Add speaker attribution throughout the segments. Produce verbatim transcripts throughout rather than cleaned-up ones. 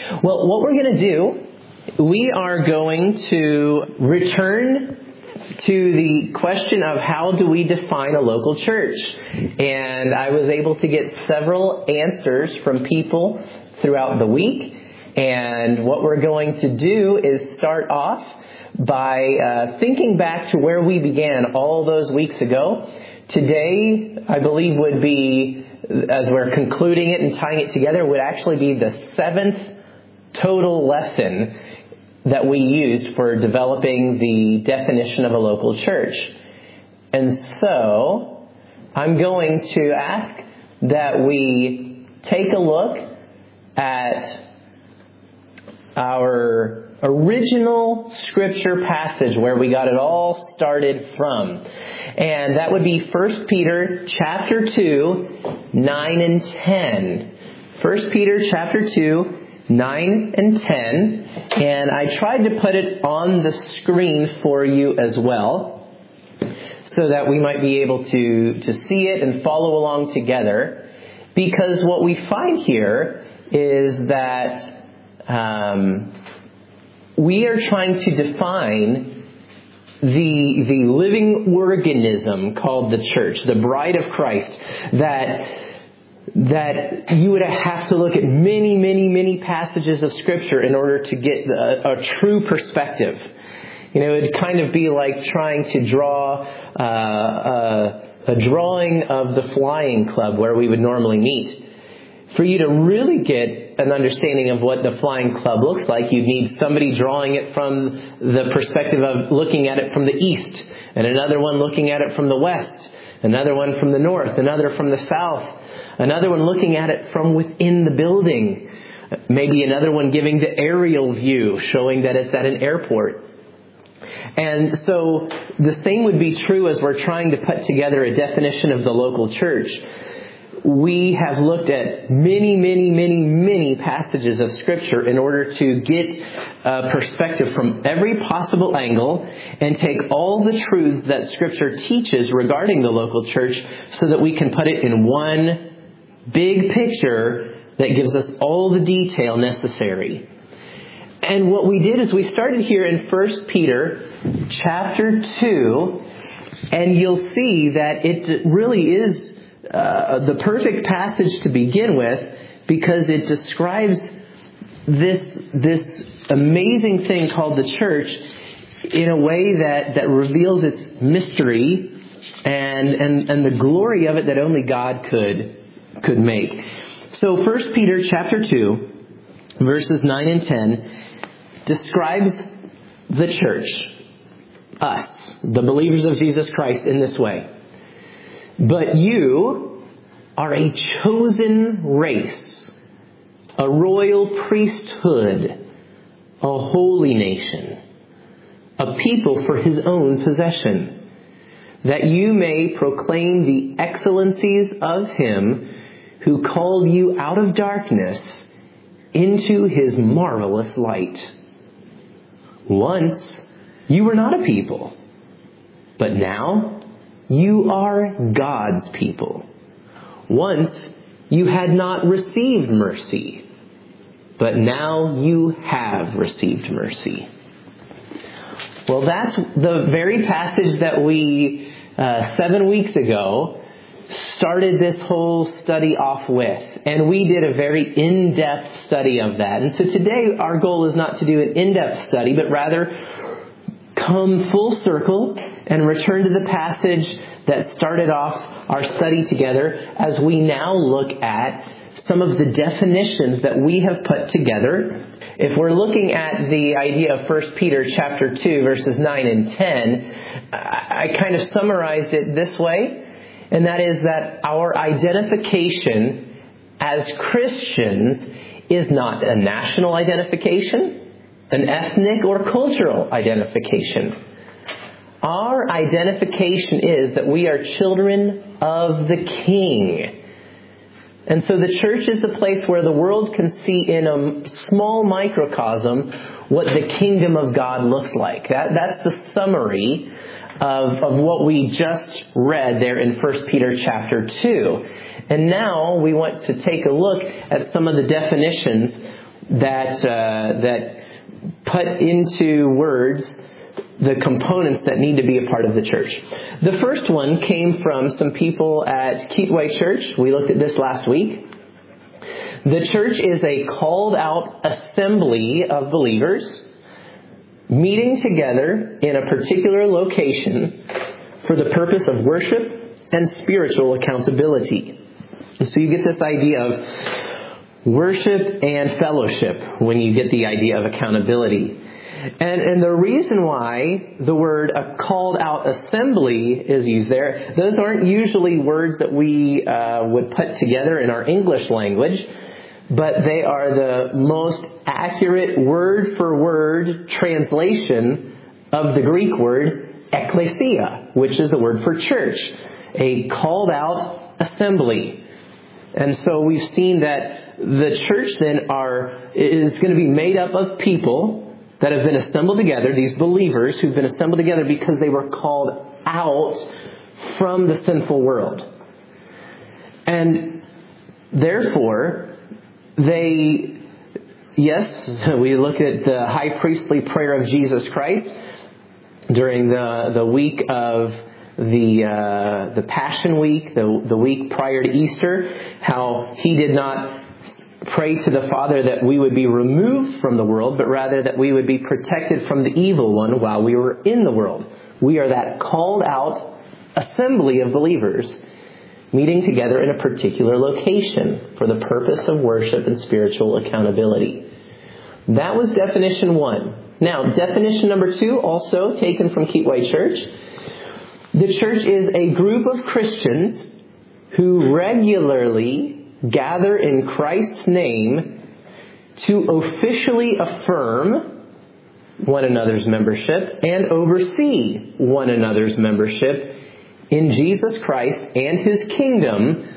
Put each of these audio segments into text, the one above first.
Speaker 1: Well, what we're going to do, we are going to return to the question of how do we define a local church. And I was able to get several answers from people throughout the week. And what we're going to do is start off by uh, thinking back to where we began all those weeks ago. Today, I believe, would be, as we're concluding it and tying it together, would actually be the seventh total lesson that we used for developing the definition of a local church. And so, I'm going to ask that we take a look at our original scripture passage where we got it all started from. And that would be First Peter chapter two, nine and ten. First Peter chapter two, nine and ten. And I tried to put it on the screen for you as well, so that we might be able to, to see it and follow along together. Because what we find here is that um, we are trying to define the the living organism called the church, the bride of Christ, that that you would have to look at many, many, many passages of Scripture in order to get a, a true perspective. You know, it'd kind of be like trying to draw uh, a, a drawing of the flying club where we would normally meet. For you to really get an understanding of what the flying club looks like, you'd need somebody drawing it from the perspective of looking at it from the east, and another one looking at it from the west, another one from the north, another from the south, another one looking at it from within the building, maybe another one giving the aerial view, showing that it's at an airport. And so the same would be true as we're trying to put together a definition of the local church. We have looked at many, many, many, many passages of Scripture in order to get a perspective from every possible angle and take all the truths that Scripture teaches regarding the local church so that we can put it in one big picture that gives us all the detail necessary. And what we did is we started here in First Peter chapter two, and you'll see that it really is Uh, the perfect passage to begin with, because it describes this this amazing thing called the church in a way that, that reveals its mystery and, and, and the glory of it that only God could could make. So First Peter chapter two, verses nine and ten, describes the church, us, the believers of Jesus Christ, in this way. But you are a chosen race, a royal priesthood, a holy nation, a people for His own possession, that you may proclaim the excellencies of Him who called you out of darkness into His marvelous light. Once you were not a people, but now you are God's people. Once you had not received mercy, but now you have received mercy. Well, that's the very passage that we, uh, seven weeks ago, started this whole study off with. And we did a very in-depth study of that. And so today our goal is not to do an in-depth study, but rather come full circle and return to the passage that started off our study together as we now look at some of the definitions that we have put together. If we're looking at the idea of First Peter chapter two, verses nine and ten, I kind of summarized it this way, and that is that our identification as Christians is not a national identification, an ethnic or cultural identification. Our identification is that we are children of the King. And so the church is the place where the world can see in a small microcosm what the kingdom of God looks like. That, that's the summary of, of what we just read there in First Peter chapter two. And now we want to take a look at some of the definitions that uh, that put into words the components that need to be a part of the church. The first one came from some people at Keatway Church. We looked at this last week. The church is a called out assembly of believers meeting together in a particular location for the purpose of worship and spiritual accountability. So you get this idea of worship and fellowship when you get the idea of accountability. And, and the reason why the word a called out assembly is used there, those aren't usually words that we uh, would put together in our English language, but they are the most accurate word for word translation of the Greek word ekklesia, which is the word for church, a called out assembly. And so we've seen that the church then are is going to be made up of people that have been assembled together, these believers who've been assembled together because they were called out from the sinful world. And therefore, they, yes, we look at the high priestly prayer of Jesus Christ during the, the week of the uh, the Passion Week, the, the week prior to Easter, how he did not pray to the Father that we would be removed from the world, but rather that we would be protected from the evil one while we were in the world. We are that called out assembly of believers meeting together in a particular location for the purpose of worship and spiritual accountability. That was definition one. Now, definition number two, also taken from Keatway Church. The church is a group of Christians who regularly gather in Christ's name to officially affirm one another's membership and oversee one another's membership in Jesus Christ and His kingdom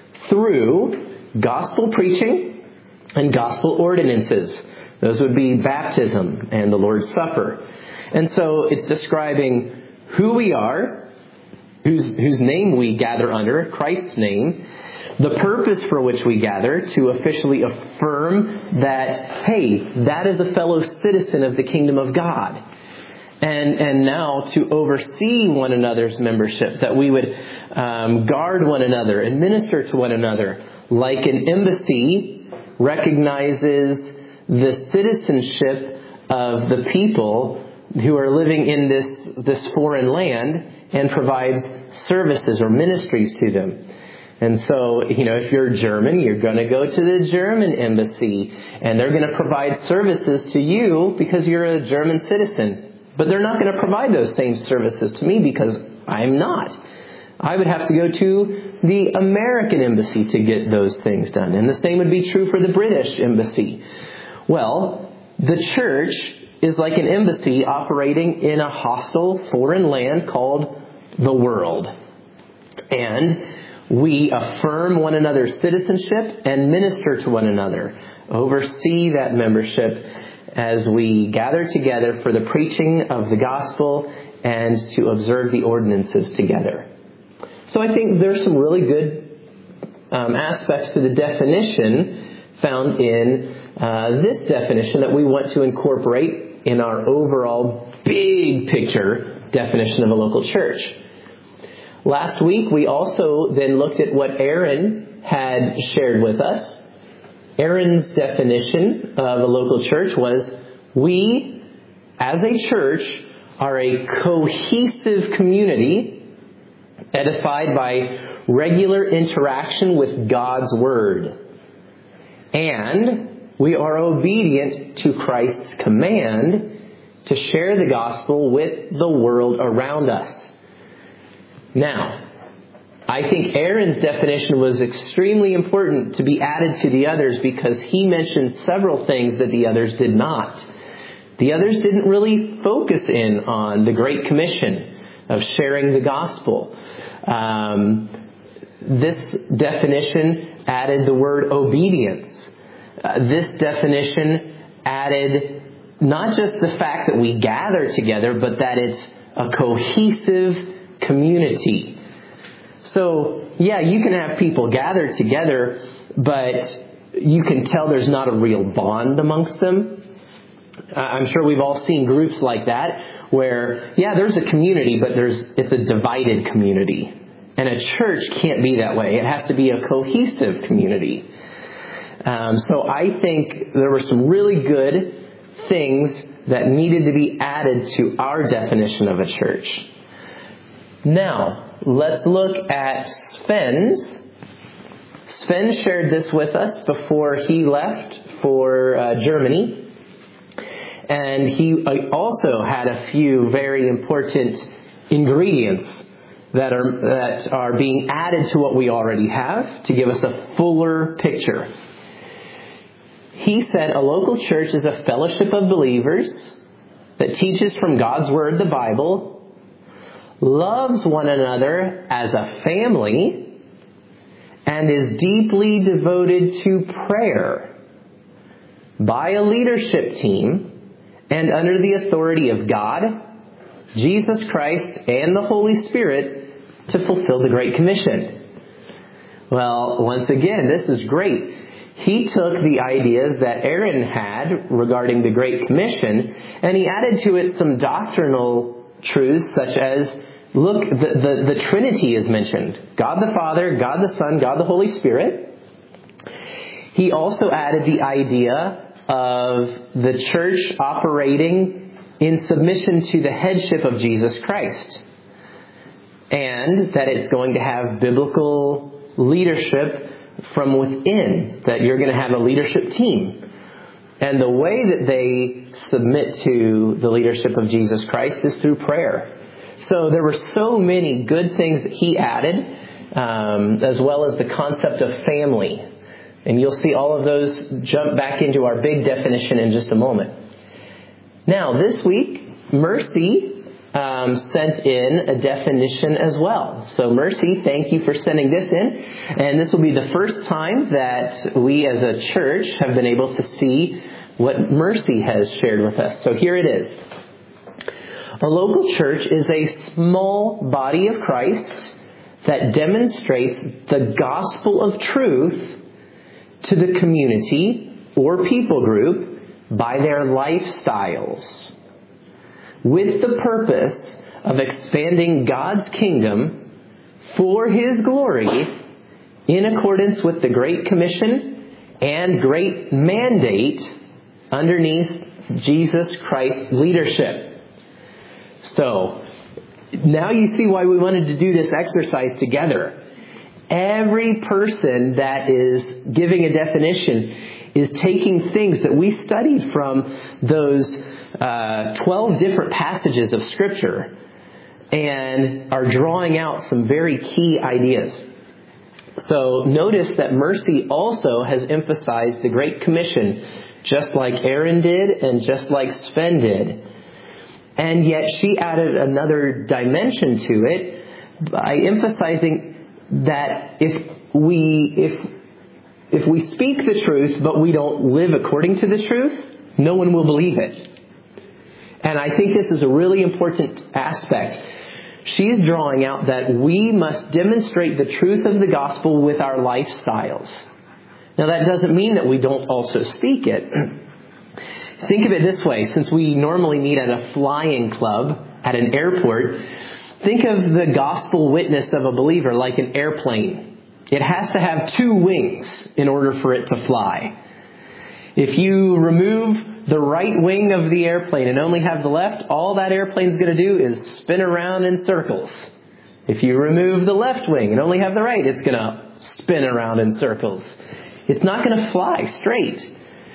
Speaker 1: through gospel preaching and gospel ordinances. Those would be baptism and the Lord's Supper. And so it's describing who we are, whose, whose name we gather under, Christ's name, the purpose for which we gather to officially affirm that, hey, that is a fellow citizen of the kingdom of God. And and now to oversee one another's membership, that we would um, guard one another and minister to one another. Like an embassy recognizes the citizenship of the people who are living in this, this foreign land and provides services or ministries to them. And so, you know, if you're German, you're going to go to the German embassy and they're going to provide services to you because you're a German citizen. But they're not going to provide those same services to me because I'm not. I would have to go to the American embassy to get those things done. And the same would be true for the British embassy. Well, the church is like an embassy operating in a hostile foreign land called the world. And we affirm one another's citizenship and minister to one another, oversee that membership as we gather together for the preaching of the gospel and to observe the ordinances together. So I think there's some really good um, aspects to the definition found in uh, this definition that we want to incorporate in our overall big picture definition of a local church. Last week, we also then looked at what Aaron had shared with us. Aaron's definition of a local church was, we, as a church, are a cohesive community edified by regular interaction with God's Word. And we are obedient to Christ's command to share the gospel with the world around us. Now, I think Aaron's definition was extremely important to be added to the others because he mentioned several things that the others did not. The others didn't really focus in on the Great Commission of sharing the gospel. Um, this definition added the word obedience. Uh, this definition added not just the fact that we gather together, but that it's a cohesive community. So, yeah, you can have people gather together, but you can tell there's not a real bond amongst them. I'm sure we've all seen groups like that where, yeah, there's a community, but there's it's a divided community. And a church can't be that way. It has to be a cohesive community. Um, so I think there were some really good things that needed to be added to our definition of a church. Now, let's look at Sven's. Sven shared this with us before he left for uh, Germany. And he also had a few very important ingredients that are that are being added to what we already have to give us a fuller picture. He said a local church is a fellowship of believers that teaches from God's Word, the Bible, loves one another as a family, and is deeply devoted to prayer by a leadership team and under the authority of God, Jesus Christ, and the Holy Spirit to fulfill the Great Commission. Well, once again, this is great. He took the ideas that Aaron had regarding the Great Commission, and he added to it some doctrinal truths such as, look, the, the, the Trinity is mentioned. God the Father, God the Son, God the Holy Spirit. He also added the idea of the church operating in submission to the headship of Jesus Christ. And that it's going to have biblical leadership from within, that you're going to have a leadership team. And the way that they submit to the leadership of Jesus Christ is through prayer. So there were so many good things that he added, um, as well as the concept of family. And you'll see all of those jump back into our big definition in just a moment. Now, this week, Mercy um, sent in a definition as well. So, Mercy, thank you for sending this in. And this will be the first time that we as a church have been able to see what Mercy has shared with us. So here it is. A local church is a small body of Christ that demonstrates the gospel of truth to the community or people group by their lifestyles, with the purpose of expanding God's kingdom for His glory in accordance with the Great Commission and Great Mandate underneath Jesus Christ's leadership. So, now you see why we wanted to do this exercise together. Every person that is giving a definition is taking things that we studied from those uh, twelve different passages of Scripture and are drawing out some very key ideas. So notice that Mercy also has emphasized the Great Commission, just like Aaron did and just like Sven did. And yet she added another dimension to it by emphasizing that if we if if we speak the truth but we don't live according to the truth, no one will believe it. And I think this is a really important aspect. She's drawing out that we must demonstrate the truth of the gospel with our lifestyles. Now that doesn't mean that we don't also speak it. Think of it this way. Since we normally meet at a flying club at an airport, think of the gospel witness of a believer like an airplane. It has to have two wings in order for it to fly. If you remove the right wing of the airplane and only have the left, all that airplane's going to do is spin around in circles. If you remove the left wing and only have the right, it's going to spin around in circles. It's not going to fly straight.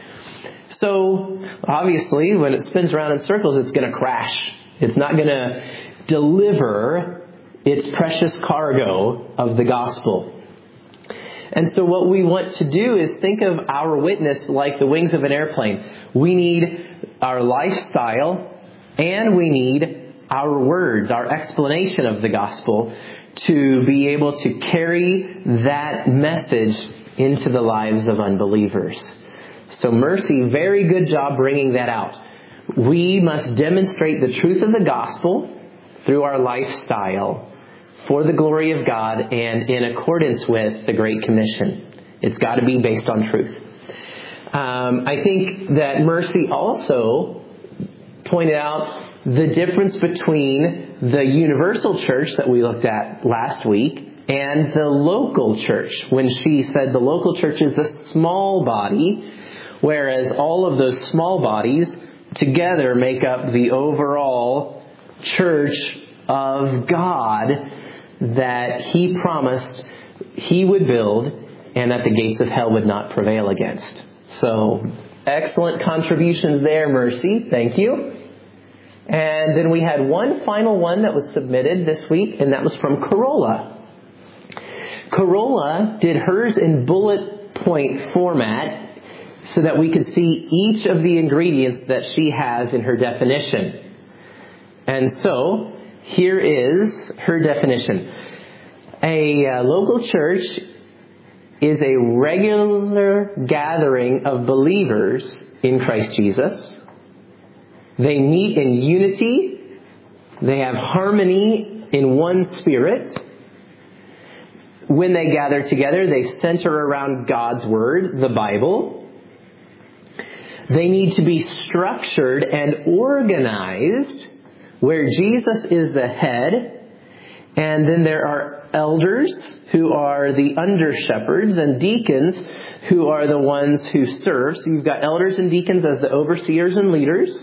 Speaker 1: So, obviously, when it spins around in circles, it's going to crash. It's not going to deliver its precious cargo of the gospel. And so what we want to do is think of our witness like the wings of an airplane. We need our lifestyle and we need our words, our explanation of the gospel to be able to carry that message into the lives of unbelievers. So Mercy, very good job bringing that out. We must demonstrate the truth of the gospel through our lifestyle for the glory of God and in accordance with the Great Commission. It's got to be based on truth. Um, I think that Mercy also pointed out the difference between the universal church that we looked at last week and the local church, when she said the local church is the small body, whereas all of those small bodies together make up the overall church of God that He promised He would build and that the gates of hell would not prevail against. So, excellent contributions there, Mercy. Thank you. And then we had one final one that was submitted this week, and that was from Corolla. Corolla did hers in bullet point format so that we could see each of the ingredients that she has in her definition. And so, here is her definition. A uh, local church is a regular gathering of believers in Christ Jesus. They meet in unity. They have harmony in one spirit. When they gather together, they center around God's Word, the Bible. They need to be structured and organized where Jesus is the head. And then there are elders who are the under-shepherds and deacons who are the ones who serve. So you've got elders and deacons as the overseers and leaders.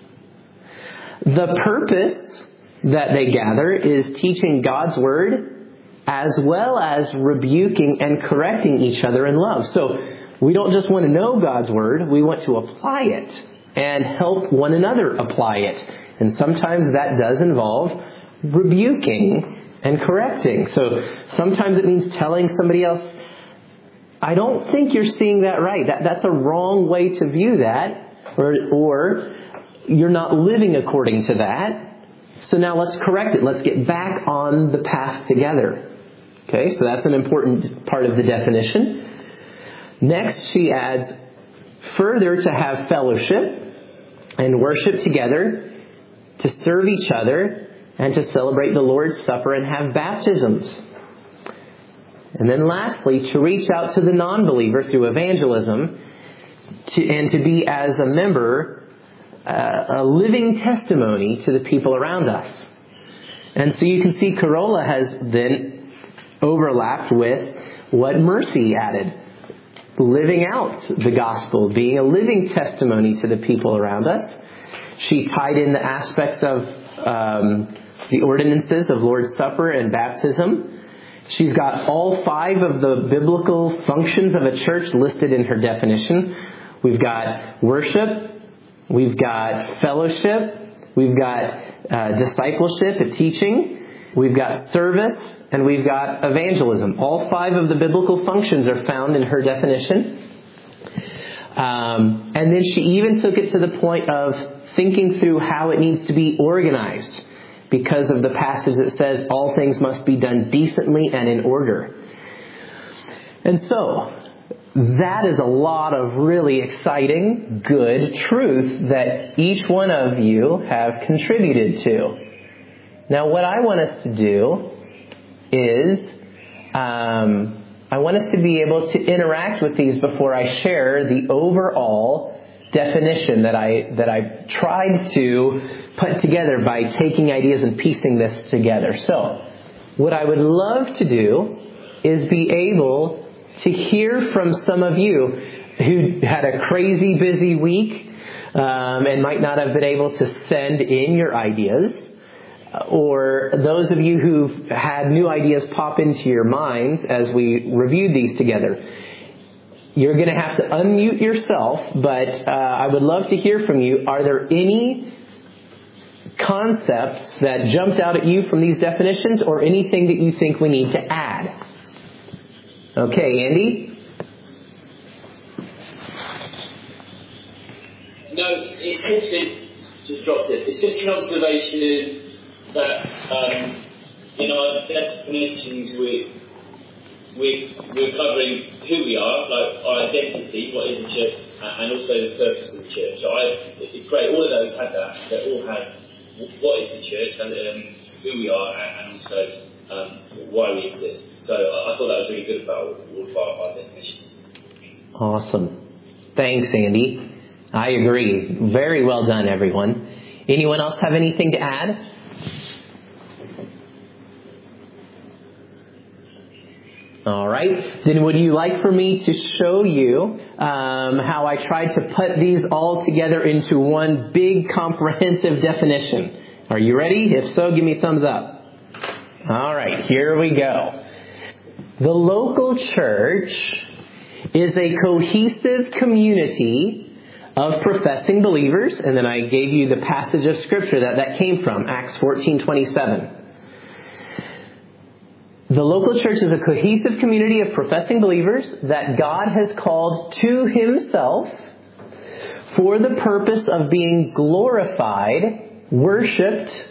Speaker 1: The purpose that they gather is teaching God's Word as well as rebuking and correcting each other in love. So we don't just want to know God's Word, we want to apply it and help one another apply it. And sometimes that does involve rebuking and correcting. So sometimes it means telling somebody else, I don't think you're seeing that right. That, that's a wrong way to view that. Or, or you're not living according to that. So now let's correct it. Let's get back on the path together. Okay, so that's an important part of the definition. Next, she adds, further to have fellowship and worship together, to serve each other, and to celebrate the Lord's Supper and have baptisms. And then lastly, to reach out to the non-believer through evangelism to, and to be as a member, uh, a living testimony to the people around us. And so you can see Corolla has then overlapped with what Mercy added. Living out the gospel, being a living testimony to the people around us. She tied in the aspects of um, the ordinances of Lord's Supper and baptism. She's got all five of the biblical functions of a church listed in her definition. We've got worship, we've got fellowship, we've got uh, discipleship and teaching, we've got service, and we've got evangelism. All five of the biblical functions are found in her definition. Um, and then she even took it to the point of thinking through how it needs to be organized, because of the passage that says all things must be done decently and in order. And so, that is a lot of really exciting, good truth that each one of you have contributed to. Now, what I want us to do is, um, I want us to be able to interact with these before I share the overall definition that I that I tried to put together by taking ideas and piecing this together. So, what I would love to do is be able to hear from some of you who had a crazy busy week um, and might not have been able to send in your ideas, or those of you who've had new ideas pop into your minds as we reviewed these together. You're going to have to unmute yourself, but uh, I would love to hear from you. Are there any concepts that jumped out at you from these definitions, or anything that you think we need to add? Okay, Andy?
Speaker 2: No, it's interesting. Just dropped it. It's just an observation that um, in our definitions we we we're covering who we are, like our identity, what is a church, and also the purpose of the church. So I, it's great. All of those had that. They all had what is the church and um, who we are, and also um, why we exist. So I, I thought that was really good about all, all of our, our definitions.
Speaker 1: Awesome. Thanks, Andy. I agree. Very well done, everyone. Anyone else have anything to add? All right. Then would you like for me to show you um, how I tried to put these all together into one big comprehensive definition? Are you ready? If so, give me a thumbs up. All right. Here we go. The local church is a cohesive community of professing believers. And then I gave you the passage of Scripture that that came from, Acts fourteen twenty-seven. The local church is a cohesive community of professing believers that God has called to Himself for the purpose of being glorified, worshipped.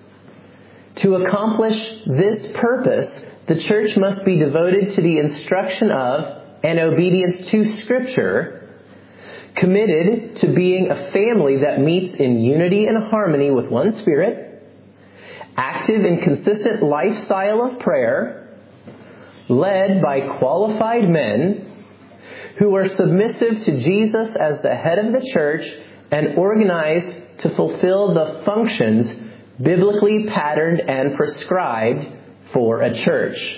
Speaker 1: To accomplish this purpose, the church must be devoted to the instruction of and obedience to Scripture, committed to being a family that meets in unity and harmony with one Spirit, active and consistent lifestyle of prayer, led by qualified men who are submissive to Jesus as the head of the church and organized to fulfill the functions biblically patterned and prescribed for a church.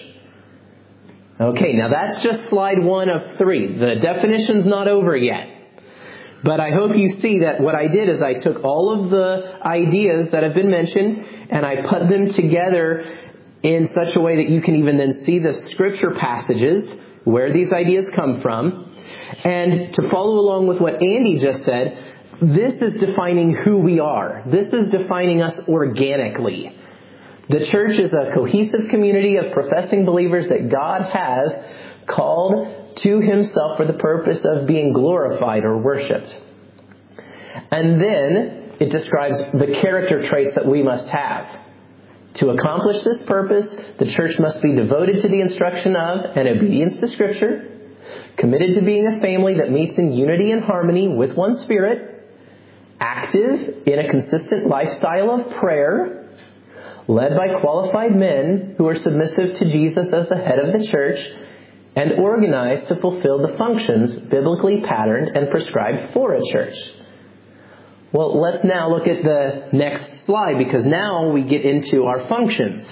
Speaker 1: Okay, now that's just slide one of three. The definition's not over yet. But I hope you see that what I did is I took all of the ideas that have been mentioned and I put them together in such a way that you can even then see the Scripture passages where these ideas come from. And to follow along with what Andy just said, this is defining who we are. This is defining us organically. The church is a cohesive community of professing believers that God has called to Himself for the purpose of being glorified or worshipped. And then it describes the character traits that we must have. To accomplish this purpose, the church must be devoted to the instruction of and obedience to Scripture, committed to being a family that meets in unity and harmony with one Spirit, active in a consistent lifestyle of prayer, led by qualified men who are submissive to Jesus as the head of the church, and organized to fulfill the functions biblically patterned and prescribed for a church. Well, let's now look at the next slide, because now we get into our functions.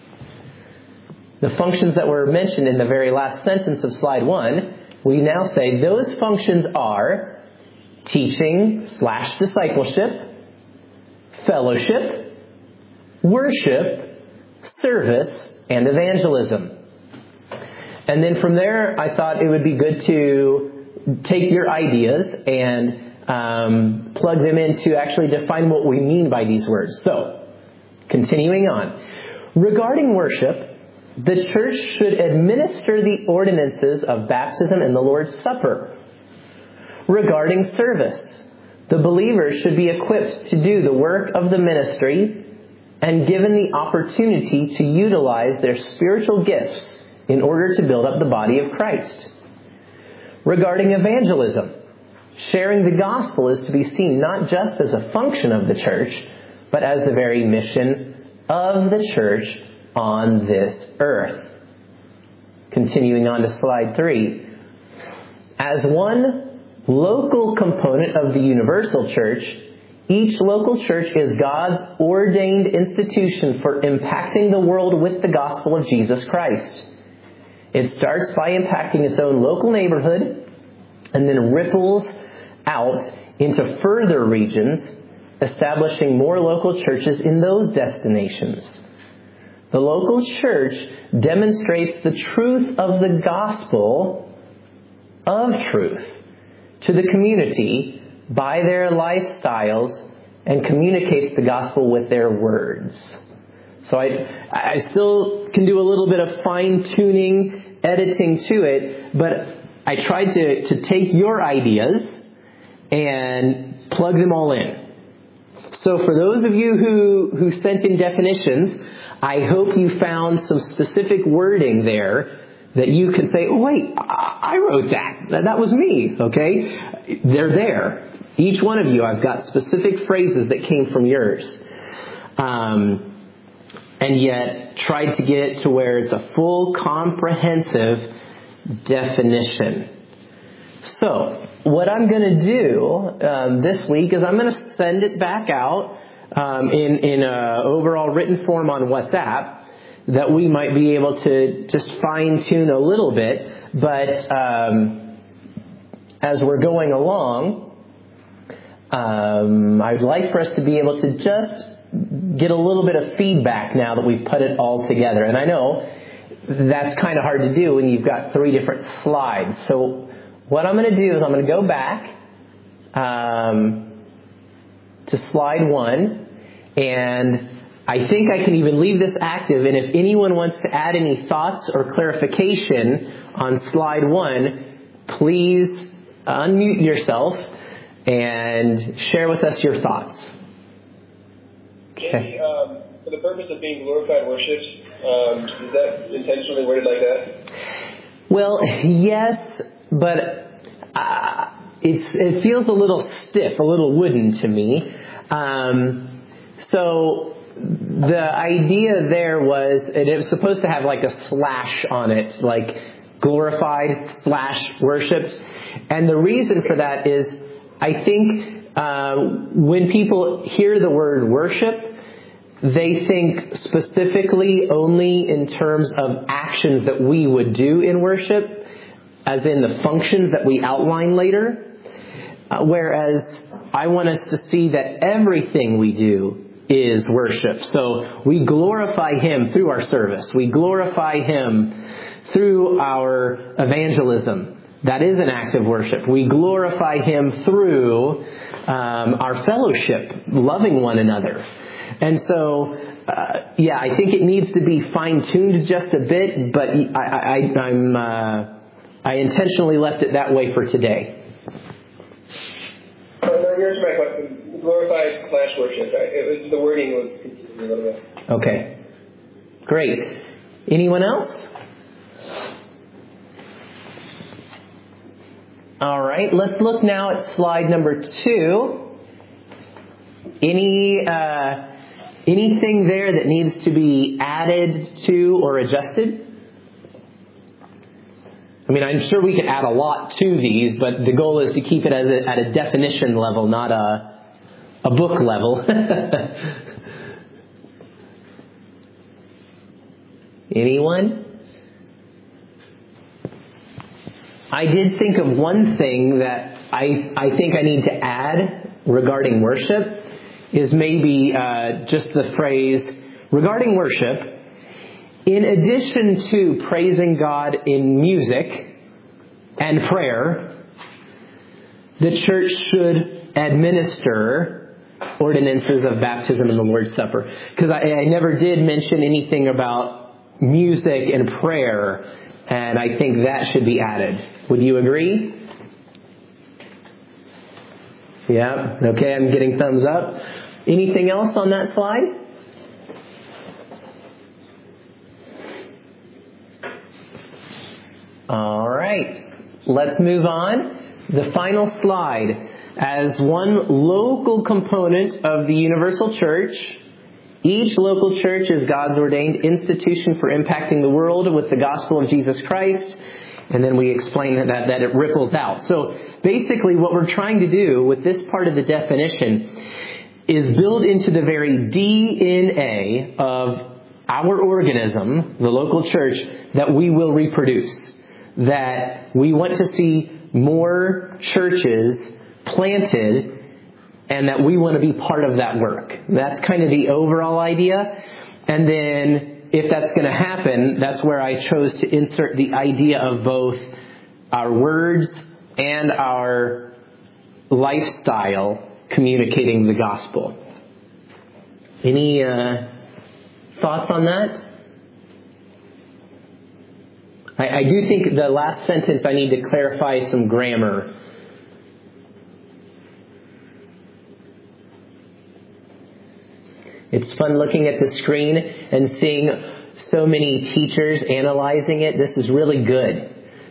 Speaker 1: The functions that were mentioned in the very last sentence of slide one, we now say those functions are teaching slash discipleship, fellowship, worship, service, and evangelism. And then from there, I thought it would be good to take your ideas and um, plug them in to actually define what we mean by these words. So, continuing on. Regarding worship, the church should administer the ordinances of baptism and the Lord's Supper. Regarding service, the believers should be equipped to do the work of the ministry and given the opportunity to utilize their spiritual gifts in order to build up the body of Christ. Regarding evangelism, sharing the gospel is to be seen not just as a function of the church, but as the very mission of the church on this earth. Continuing on to slide three. As one local component of the universal church, each local church is God's ordained institution for impacting the world with the gospel of Jesus Christ. It starts by impacting its own local neighborhood and then ripples out into further regions, establishing more local churches in those destinations. The local church demonstrates the truth of the gospel of truth to the community by their lifestyles and communicates the gospel with their words. So I, I still can do a little bit of fine-tuning, editing to it, but I tried to, to take your ideas and plug them all in. So for those of you who, who sent in definitions, I hope you found some specific wording there that you can say, oh wait, I wrote that. That was me, okay? They're there. Each one of you, I've got specific phrases that came from yours. Um, and yet tried to get it to where it's a full, comprehensive definition. So, what I'm going to do um, this week is I'm going to send it back out um, in in a overall written form on WhatsApp that we might be able to just fine tune a little bit. But um, as we're going along, um, I'd like for us to be able to just get a little bit of feedback now that we've put it all together. And I know that's kind of hard to do when you've got three different slides. So what I'm going to do is I'm going to go back um, to slide one, and I think I can even leave this active. And if anyone wants to add any thoughts or clarification on slide one, please unmute yourself and share with us your thoughts.
Speaker 3: Maybe, um, for the purpose of being glorified worship, um, is that intentionally worded like that?
Speaker 1: Well, yes, but uh, it's, it feels a little stiff, a little wooden to me. Um, so the idea there was, it was supposed to have like a slash on it, like glorified slash worshipped. And the reason for that is, I think uh, when people hear the word worship, they think specifically only in terms of actions that we would do in worship, as in the functions that we outline later. Uh, whereas I want us to see that everything we do is worship. So we glorify Him through our service. We glorify Him through our evangelism. That is an act of worship. We glorify Him through um, our fellowship, loving one another. And so, uh, yeah, I think it needs to be fine-tuned just a bit, but I, I, I'm, uh, I intentionally left it that way for today.
Speaker 3: Uh, no, here's my question. Glorified slash worship. It was, the wording was confusing a little bit.
Speaker 1: Okay. Great. Anyone else? All right. Let's look now at slide number two. Any uh, anything there that needs to be added to or adjusted? I mean, I'm sure we could add a lot to these, but the goal is to keep it as a, at a definition level, not a a book level. Anyone? I did think of one thing that I, I think I need to add regarding worship is maybe uh, just the phrase, regarding worship, in addition to praising God in music and prayer, the church should administer ordinances of baptism and the Lord's Supper. Because I, I never did mention anything about music and prayer, and I think that should be added. Would you agree? Yeah. Okay, I'm getting thumbs up. Anything else on that slide? All right. Let's move on. The final slide. As one local component of the universal church, each local church is God's ordained institution for impacting the world with the gospel of Jesus Christ. And then we explain that, that it ripples out. So basically what we're trying to do with this part of the definition is build into the very D N A of our organism, the local church, that we will reproduce. That we want to see more churches planted, and that we want to be part of that work. That's kind of the overall idea. And then if that's going to happen, that's where I chose to insert the idea of both our words and our lifestyle communicating the gospel. Any uh, thoughts on that? I, I do think the last sentence I need to clarify some grammar. It's fun looking at the screen and seeing so many teachers analyzing it. This is really good.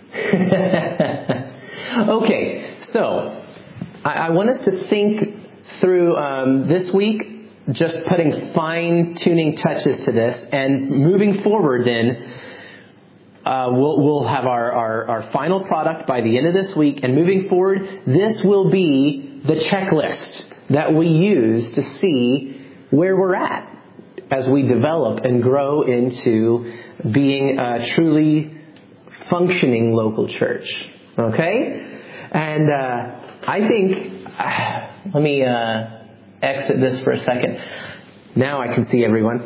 Speaker 1: Okay, so I, I want us to think through um, this week, just putting fine-tuning touches to this, and moving forward then, uh, we'll, we'll have our, our, our final product by the end of this week. And moving forward, this will be the checklist that we use to see where we're at as we develop and grow into being a truly functioning local church. Okay? And uh, I think, uh, let me uh, exit this for a second. Now I can see everyone.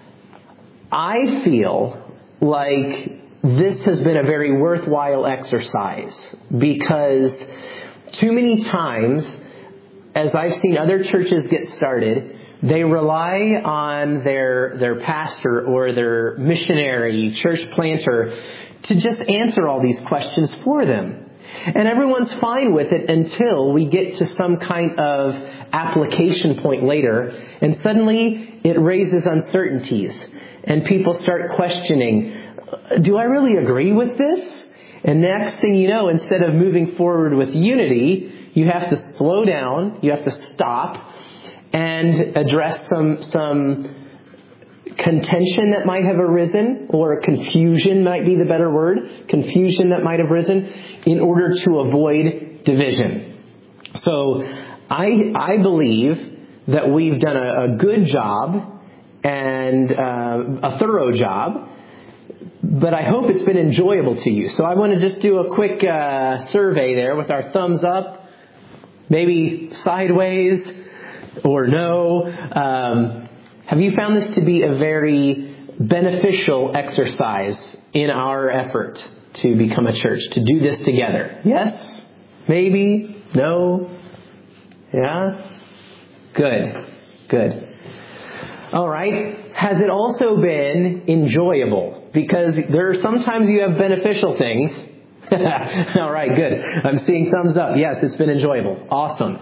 Speaker 1: I feel like this has been a very worthwhile exercise because too many times, as I've seen other churches get started, they rely on their their pastor or their missionary, church planter to just answer all these questions for them. And everyone's fine with it until we get to some kind of application point later, and suddenly it raises uncertainties. And people start questioning, do I really agree with this? And next thing you know, instead of moving forward with unity, you have to slow down, you have to stop, and address some some contention that might have arisen, or confusion might be the better word, confusion that might have arisen, in order to avoid division. So I I believe that we've done a, a good job and uh, a thorough job, but I hope it's been enjoyable to you. So I want to just do a quick uh, survey there with our thumbs up, maybe sideways, or no. Um, have you found this to be a very beneficial exercise in our effort to become a church, to do this together? Yes? Maybe? No? Yeah? Good. Good. All right. Has it also been enjoyable? Because there are sometimes you have beneficial things. All right, good. I'm seeing thumbs up. Yes, it's been enjoyable. Awesome.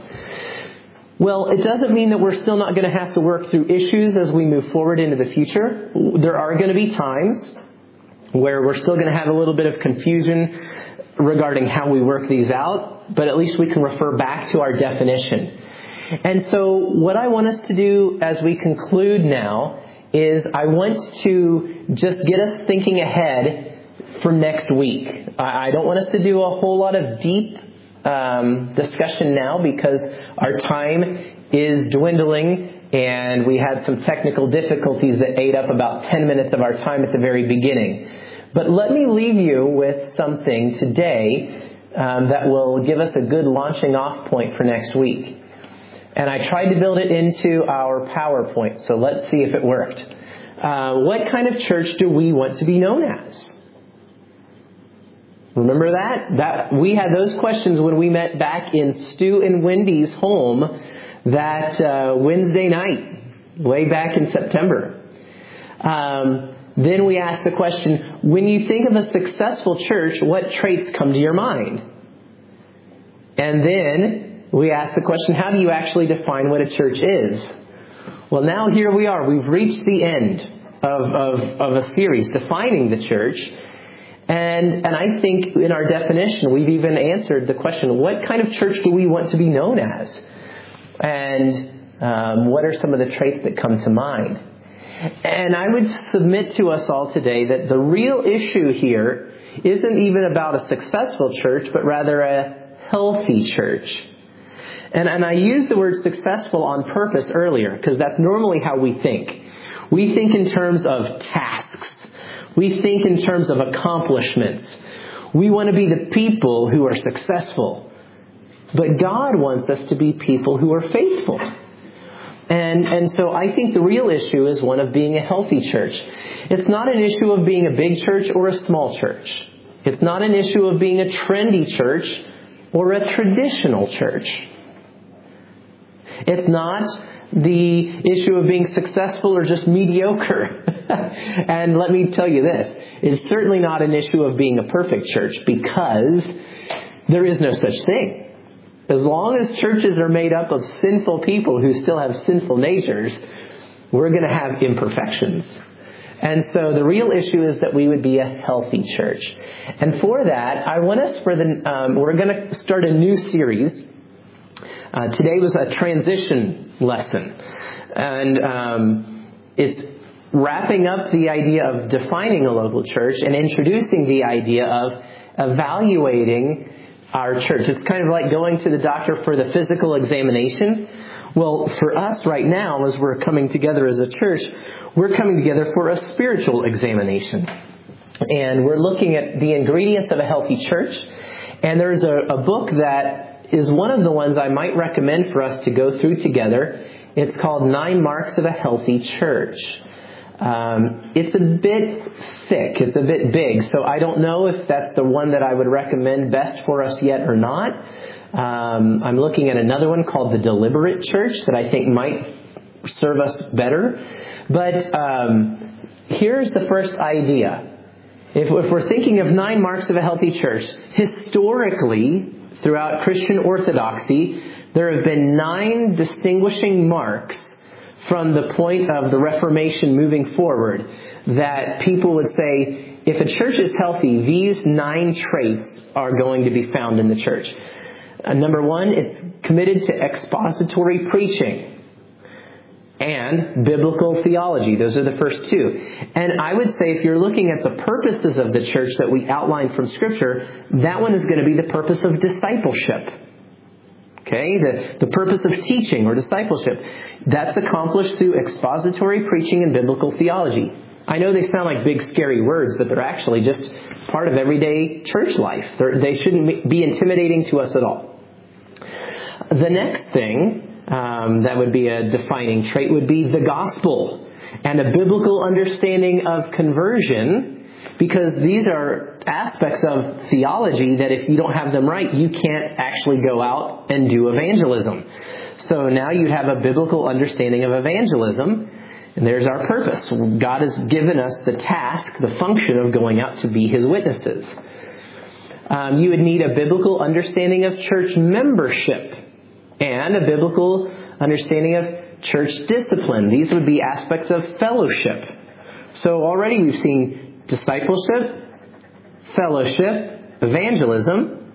Speaker 1: Well, it doesn't mean that we're still not going to have to work through issues as we move forward into the future. There are going to be times where we're still going to have a little bit of confusion regarding how we work these out, but at least we can refer back to our definition. And so what I want us to do as we conclude now is I want to just get us thinking ahead for next week. I don't want us to do a whole lot of deep um, discussion now because our time is dwindling and we had some technical difficulties that ate up about ten minutes of our time at the very beginning. But let me leave you with something today um, that will give us a good launching off point for next week. And I tried to build it into our PowerPoint, so let's see if it worked. Uh, what kind of church do we want to be known as? Remember that? That we had those questions when we met back in Stu and Wendy's home that uh, Wednesday night, way back in September. Um, then we asked the question, when you think of a successful church, what traits come to your mind? And then we asked the question, how do you actually define what a church is? Well, now here we are. We've reached the end of, of, of a series defining the church. And, and I think in our definition, we've even answered the question, what kind of church do we want to be known as? And um, what are some of the traits that come to mind? And I would submit to us all today that the real issue here isn't even about a successful church, but rather a healthy church. And, and I used the word successful on purpose earlier because that's normally how we think. We think in terms of tasks. We think in terms of accomplishments. We want to be the people who are successful. But God wants us to be people who are faithful. And, and so I think the real issue is one of being a healthy church. It's not an issue of being a big church or a small church. It's not an issue of being a trendy church or a traditional church. It's not the issue of being successful or just mediocre. And let me tell you this, it's certainly not an issue of being a perfect church because there is no such thing. As long as churches are made up of sinful people who still have sinful natures, we're going to have imperfections. And so the real issue is that we would be a healthy church. And for that, I want us for the, um, we're going to start a new series. Uh, today was a transition lesson. And um, it's wrapping up the idea of defining a local church and introducing the idea of evaluating our church. It's kind of like going to the doctor for the physical examination. Well, for us right now, as we're coming together as a church, we're coming together for a spiritual examination. And we're looking at the ingredients of a healthy church. And there's a, a book that is one of the ones I might recommend for us to go through together. It's called Nine Marks of a Healthy Church. Um, it's a bit thick. It's a bit big. So I don't know if that's the one that I would recommend best for us yet or not. Um, I'm looking at another one called The Deliberate Church that I think might serve us better. But um, here's the first idea. If, if we're thinking of nine marks of a healthy church, historically, throughout Christian orthodoxy, there have been nine distinguishing marks from the point of the Reformation moving forward that people would say, if a church is healthy, these nine traits are going to be found in the church. Uh, number one, it's committed to expository preaching and biblical theology. Those are the first two. And I would say if you're looking at the purposes of the church that we outlined from Scripture, that one is going to be the purpose of discipleship. Okay, the, the purpose of teaching or discipleship. That's accomplished through expository preaching and biblical theology. I know they sound like big, scary words, but they're actually just part of everyday church life. They're, they shouldn't be intimidating to us at all. The next thing um, that would be a defining trait would be the gospel and a biblical understanding of conversion, because these are aspects of theology that if you don't have them right, you can't actually go out and do evangelism. So now you have a biblical understanding of evangelism, and there's our purpose. God has given us the task, the function of going out to be His witnesses. Um, you would need a biblical understanding of church membership and a biblical understanding of church discipline. These would be aspects of fellowship. So already we've seen discipleship, fellowship, evangelism,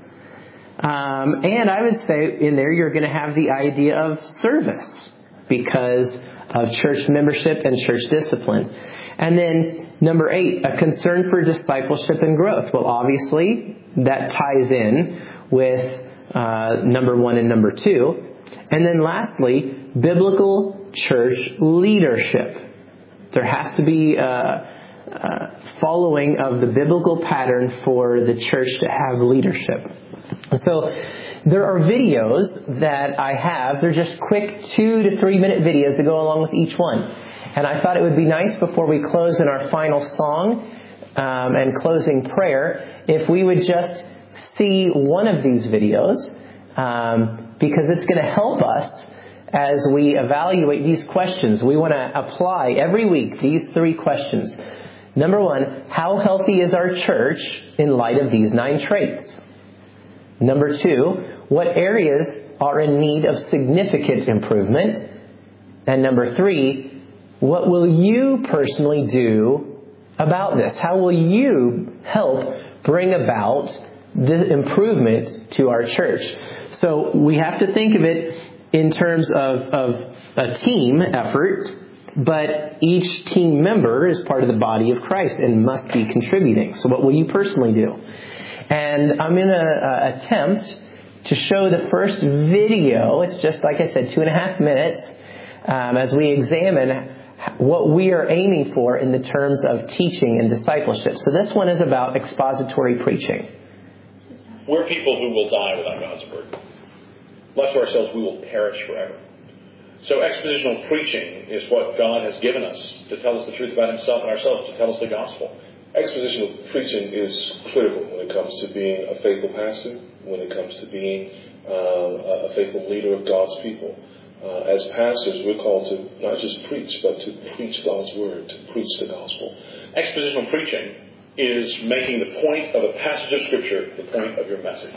Speaker 1: um, and I would say in there you're going to have the idea of service because of church membership and church discipline. And then number eight, a concern for discipleship and growth. Well, obviously that ties in with uh, number one and number two. And then lastly, biblical church leadership. There has to be uh, Uh, following of the biblical pattern for the church to have leadership. So there are videos that I have. They're just quick two to three minute videos to go along with each one. And I thought it would be nice before we close in our final song um, and closing prayer if we would just see one of these videos um, because it's going to help us as we evaluate these questions. We want to apply every week these three questions. Number one, how healthy is our church in light of these nine traits? Number two, what areas are in need of significant improvement? And number three, what will you personally do about this? How will you help bring about this improvement to our church? So we have to think of it in terms of, of a team effort. But each team member is part of the body of Christ and must be contributing. So what will you personally do? And I'm going to uh, attempt to show the first video. It's just, like I said, two and a half minutes um, as we examine what we are aiming for in the terms of teaching and discipleship. So this one is about expository preaching.
Speaker 4: We're people who will die without God's word. Left to ourselves, we will perish forever. So expositional preaching is what God has given us to tell us the truth about Himself and ourselves, to tell us the gospel. Expositional preaching is critical when it comes to being a faithful pastor, when it comes to being uh, a faithful leader of God's people. Uh, as pastors, we're called to not just preach, but to preach God's word, to preach the gospel. Expositional preaching is making the point of a passage of Scripture the point of your message.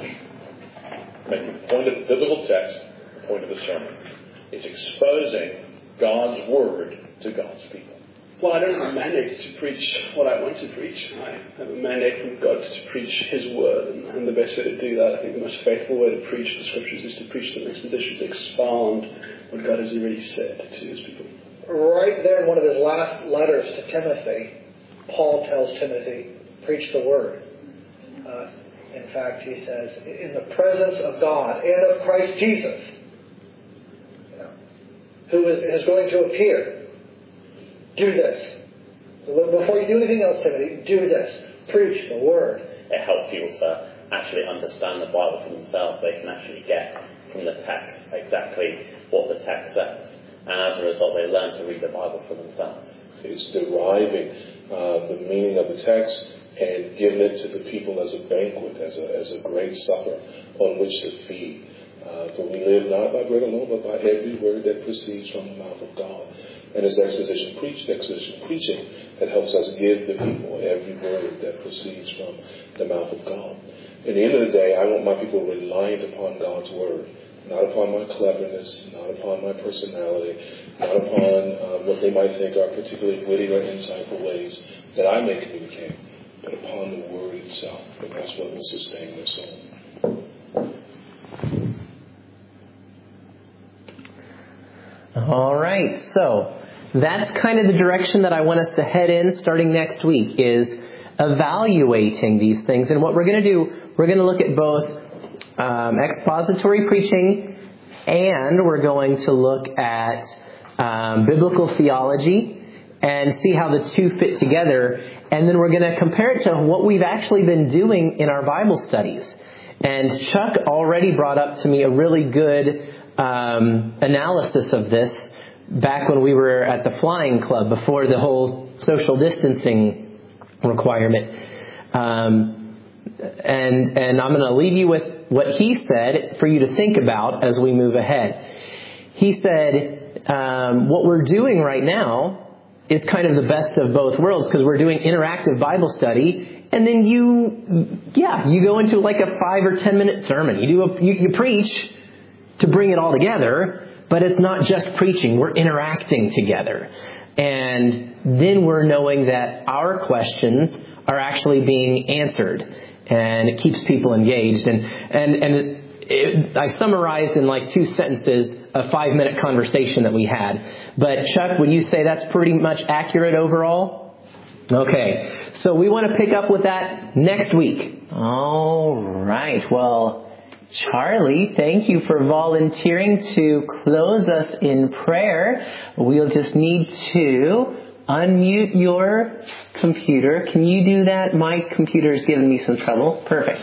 Speaker 4: Making the point of the biblical text the point of the sermon. It's exposing God's word to God's people.
Speaker 5: Well, I don't have a mandate to preach what I want to preach. I have a mandate from God to preach His word. And, and the best way to do that, I think the most faithful way to preach the Scriptures is to preach them exposition, to expound what God has already said to His people.
Speaker 6: right there in one of his last letters to Timothy, Paul tells Timothy, preach the word. Uh, in fact, he says, in the presence of God and of Christ Jesus, you know, who is, is going to appear, do this. Before you do anything else, Timothy, do this. Preach the word.
Speaker 7: It helps people to actually understand the Bible for themselves. They can actually get from the text exactly what the text says. And as a result, they learn to read the Bible for themselves.
Speaker 8: It's deriving uh, the meaning of the text and giving it to the people as a banquet, as a, as a great supper on which to feed. Uh, for we live not by bread alone, but by every word that proceeds from the mouth of God. And it's exposition, preach, exposition preaching that helps us give the people every word that proceeds from the mouth of God. At the end of the day, I want my people reliant upon God's word, not upon my cleverness, not upon my personality, not upon uh, what they might think are particularly witty or insightful ways that I may communicate, but upon the word itself. And that's what will sustain their soul.
Speaker 1: All right, so that's kind of the direction that I want us to head in starting next week, is evaluating these things. And what we're going to do, we're going to look at both um, expository preaching, and we're going to look at um, biblical theology and see how the two fit together. And then we're going to compare it to what we've actually been doing in our Bible studies. And Chuck already brought up to me a really good um, analysis of this back when we were at the flying club before the whole social distancing requirement. Um, and and I'm going to leave you with what he said for you to think about as we move ahead. He said, um, what we're doing right now is kind of the best of both worlds, because we're doing interactive Bible study, and then you, yeah, you go into like a five or ten minute sermon. You do a, you, you preach to bring it all together, but it's not just preaching. We're interacting together. And then we're knowing that our questions are actually being answered. And it keeps people engaged. And and, and it, it, I summarized in like two sentences a five-minute conversation that we had. But Chuck, would you say that's pretty much accurate overall? Okay. So we want to pick up with that next week. All right. Well, Charlie, thank you for volunteering to close us in prayer. We'll just need to unmute your computer. Can you do that? My computer's giving me some trouble. Perfect.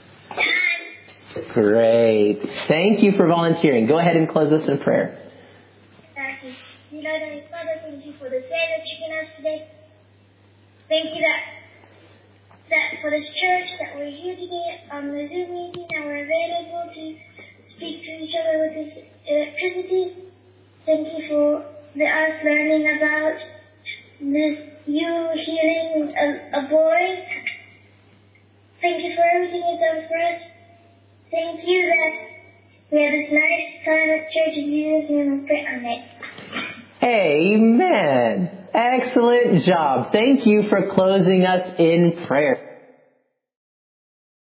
Speaker 1: Great. Thank you for volunteering. Go ahead and close us in prayer.
Speaker 9: Thank you. Dear Lord and Father, thank you for the day that you've given us today. Thank you that that for this church, that we're here today on the Zoom meeting, and we're available to speak to each other with this electricity. Thank you for the us learning about this, you healing a, a boy. Thank you for everything you've done for us. Thank you that we have this nice time at church in Jesus' name. We pray, amen.
Speaker 1: Amen. Excellent job. Thank you for closing us in prayer.